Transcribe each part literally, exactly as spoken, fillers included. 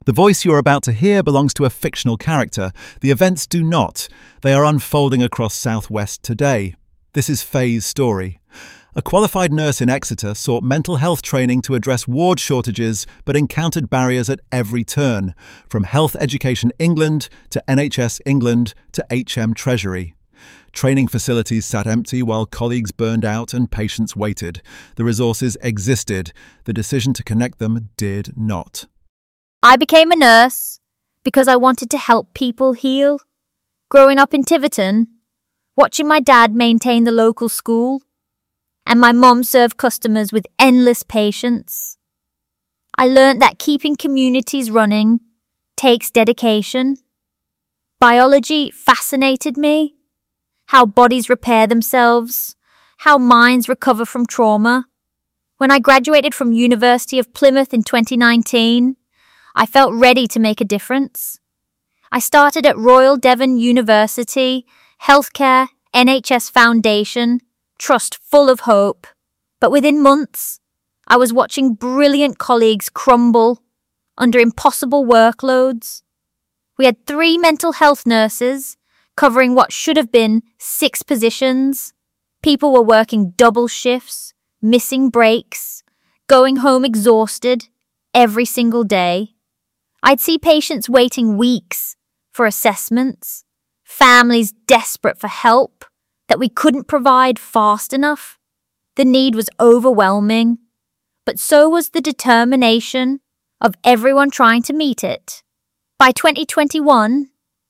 The voice you are about to hear belongs to a fictional character. The events do not. They are unfolding across South West today. This is Faye's story. A qualified nurse in Exeter sought mental health training to address ward shortages, but encountered barriers at every turn, from Health Education England to N H S England to H M Treasury. Training facilities sat empty while colleagues burned out and patients waited. The resources existed. The decision to connect them did not. I became a nurse because I wanted to help people heal. Growing up in Tiverton, watching my dad maintain the local school, and my mum serve customers with endless patience, I learnt that keeping communities running takes dedication. Biology fascinated me. How bodies repair themselves, how minds recover from trauma. When I graduated from University of Plymouth in twenty nineteen, I felt ready to make a difference. I started at Royal Devon University, Healthcare, N H S Foundation, trust full of hope. But within months, I was watching brilliant colleagues crumble under impossible workloads. We had three mental health nurses covering what should have been six positions. People were working double shifts, missing breaks, going home exhausted every single day. I'd see patients waiting weeks for assessments, families desperate for help that we couldn't provide fast enough. The need was overwhelming, but so was the determination of everyone trying to meet it. By twenty twenty-one,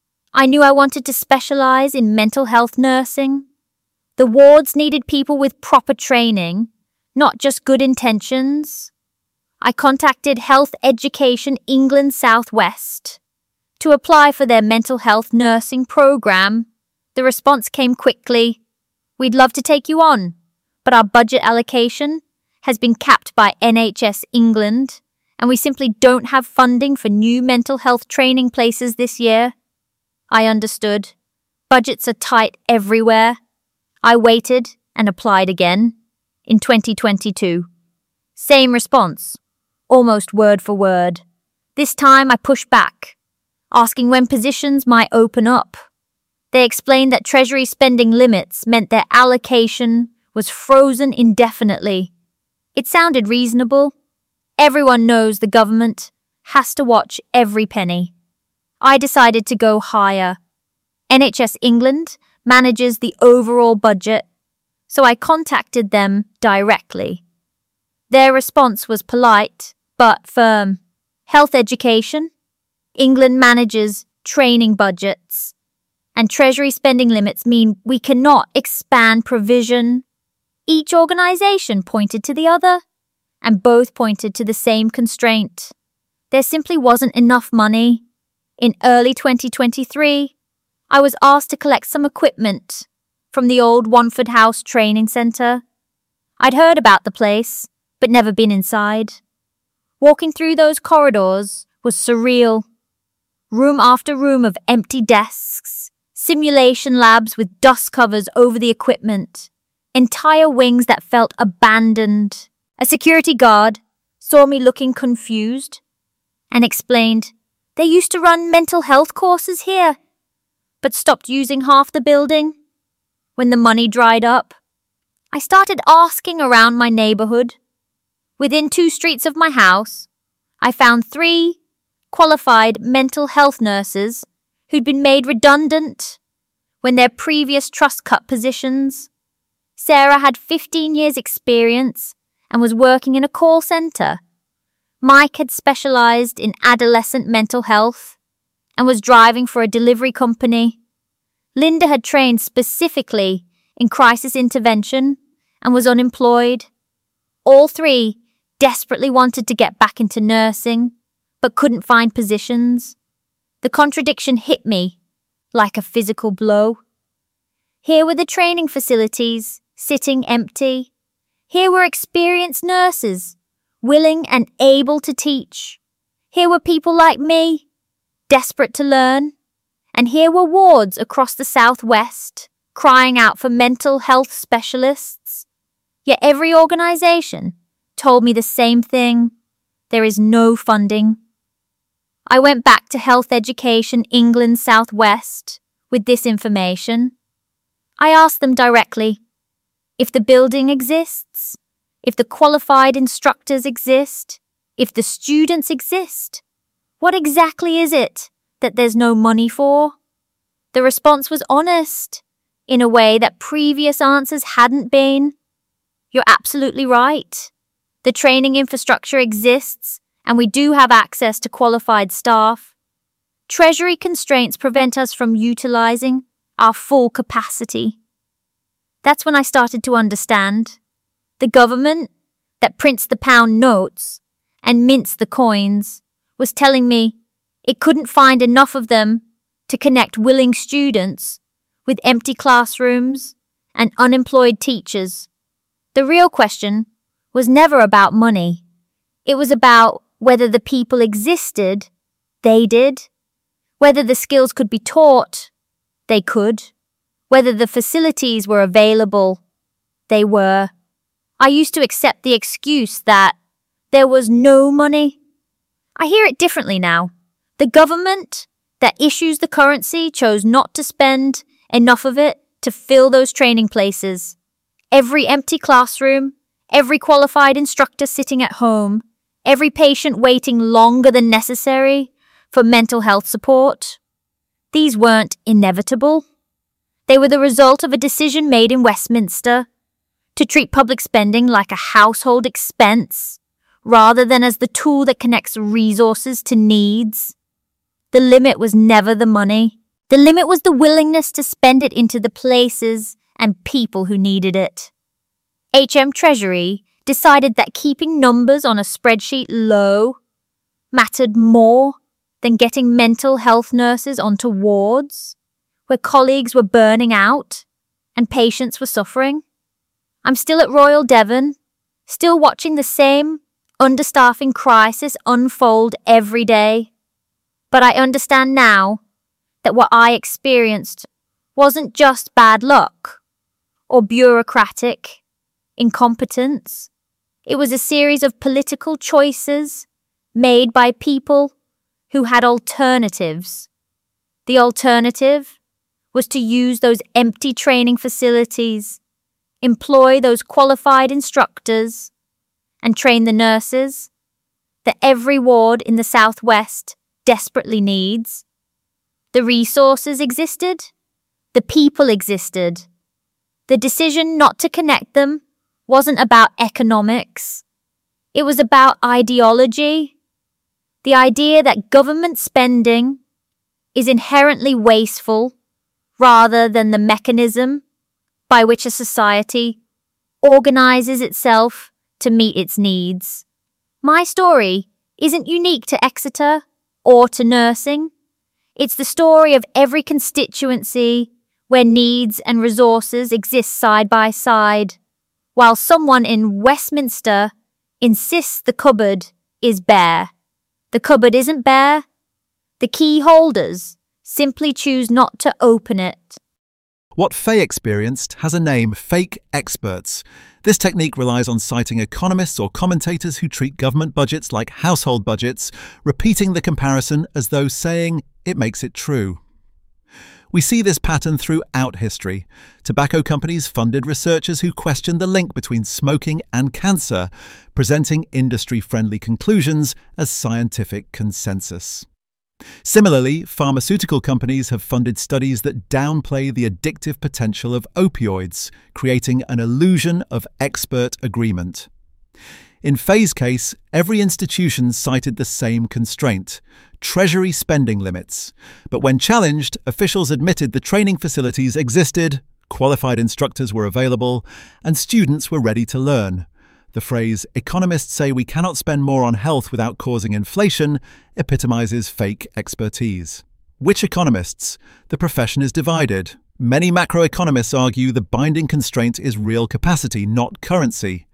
I knew I wanted to specialize in mental health nursing. The wards needed people with proper training, not just good intentions. I contacted Health Education England South West to apply for their mental health nursing program. The response came quickly. We'd love to take you on, but our budget allocation has been capped by N H S England, and we simply don't have funding for new mental health training places this year. I understood. Budgets are tight everywhere. I waited and applied again in twenty twenty-two. Same response, almost word for word. This time I pushed back, asking when positions might open up. They explained that Treasury spending limits meant their allocation was frozen indefinitely. It sounded reasonable. Everyone knows the government has to watch every penny. I decided to go higher. N H S England manages the overall budget, so I contacted them directly. Their response was polite, but firm. Health Education England manages training budgets, and Treasury spending limits mean we cannot expand provision. Each organisation pointed to the other, and both pointed to the same constraint. There simply wasn't enough money. In early twenty twenty-three, I was asked to collect some equipment from the old Wanford House Training Centre. I'd heard about the place, but never been inside. Walking through those corridors was surreal. Room after room of empty desks, simulation labs with dust covers over the equipment, entire wings that felt abandoned. A security guard saw me looking confused and explained, "They used to run mental health courses here, but stopped using half the building when the money dried up." I started asking around my neighbourhood. Within two streets of my house, I found three qualified mental health nurses who'd been made redundant when their previous trust cut positions. Sarah had fifteen years experience and was working in a call centre. Mike had specialised in adolescent mental health and was driving for a delivery company. Linda had trained specifically in crisis intervention and was unemployed. All three desperately wanted to get back into nursing, but couldn't find positions. The contradiction hit me like a physical blow. Here were the training facilities, sitting empty. Here were experienced nurses, willing and able to teach. Here were people like me, desperate to learn. And here were wards across the southwest, crying out for mental health specialists. Yet every organisation told me the same thing: there is no funding. I went back to Health Education England South West with this information. I asked them directly, if the building exists, if the qualified instructors exist, if the students exist, what exactly is it that there's no money for? The response was honest, in a way that previous answers hadn't been. You're absolutely right. The training infrastructure exists, and we do have access to qualified staff. Treasury constraints prevent us from utilising our full capacity. That's when I started to understand. The government that prints the pound notes and mints the coins was telling me it couldn't find enough of them to connect willing students with empty classrooms and unemployed teachers. The real question was never about money. It was about whether the people existed, they did. Whether the skills could be taught, they could. Whether the facilities were available, they were. I used to accept the excuse that there was no money. I hear it differently now. The government that issues the currency chose not to spend enough of it to fill those training places. Every empty classroom, every qualified instructor sitting at home, every patient waiting longer than necessary for mental health support. These weren't inevitable. They were the result of a decision made in Westminster to treat public spending like a household expense rather than as the tool that connects resources to needs. The limit was never the money. The limit was the willingness to spend it into the places and people who needed it. H M Treasury decided that keeping numbers on a spreadsheet low mattered more than getting mental health nurses onto wards where colleagues were burning out and patients were suffering. I'm still at Royal Devon, still watching the same understaffing crisis unfold every day. But I understand now that what I experienced wasn't just bad luck or bureaucratic incompetence. It was a series of political choices made by people who had alternatives. The alternative was to use those empty training facilities, employ those qualified instructors, and train the nurses that every ward in the Southwest desperately needs. The resources existed, the people existed. The decision not to connect them wasn't about economics. It was about ideology. The idea that government spending is inherently wasteful rather than the mechanism by which a society organizes itself to meet its needs. My story isn't unique to Exeter or to nursing. It's the story of every constituency where needs and resources exist side by side, while someone in Westminster insists the cupboard is bare. The cupboard isn't bare. The key holders simply choose not to open it. What Faye experienced has a name: fake experts. This technique relies on citing economists or commentators who treat government budgets like household budgets, repeating the comparison as though saying it makes it true. We see this pattern throughout history. Tobacco companies funded researchers who questioned the link between smoking and cancer, presenting industry-friendly conclusions as scientific consensus. Similarly, pharmaceutical companies have funded studies that downplay the addictive potential of opioids, creating an illusion of expert agreement. In Faye's case, every institution cited the same constraint: Treasury spending limits. But when challenged, officials admitted the training facilities existed, qualified instructors were available, and students were ready to learn. The phrase, "economists say we cannot spend more on health without causing inflation," epitomizes fake expertise. Which economists? The profession is divided. Many macroeconomists argue the binding constraint is real capacity, not currency.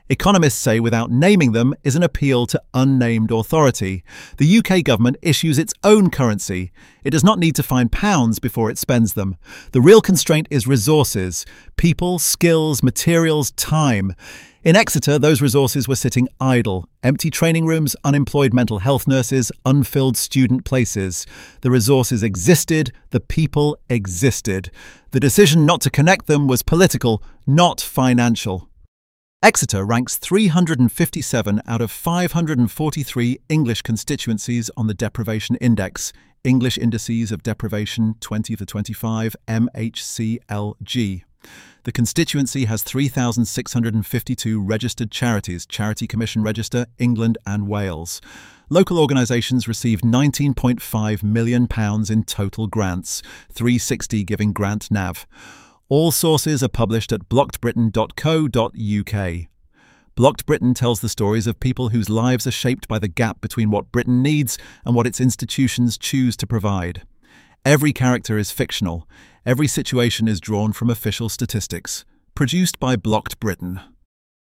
Economists say without naming them is an appeal to unnamed authority. The U K government issues its own currency. It does not need to find pounds before it spends them. The real constraint is resources: people, skills, materials, time. In Exeter, those resources were sitting idle. Empty training rooms, unemployed mental health nurses, unfilled student places. The resources existed, the people existed. The decision not to connect them was political, not financial. Exeter ranks three hundred fifty-seven out of five hundred forty-three English constituencies on the Deprivation Index, English Indices of Deprivation twenty to twenty-five, M H C L G. The constituency has three thousand six hundred fifty-two registered charities, Charity Commission Register, England and Wales. Local organisations received nineteen point five million pounds in total grants, three hundred sixty giving Grant Nav. All sources are published at blocked britain dot co dot U K. Blocked Britain tells the stories of people whose lives are shaped by the gap between what Britain needs and what its institutions choose to provide. Every character is fictional. Every situation is drawn from official statistics. Produced by Blocked Britain.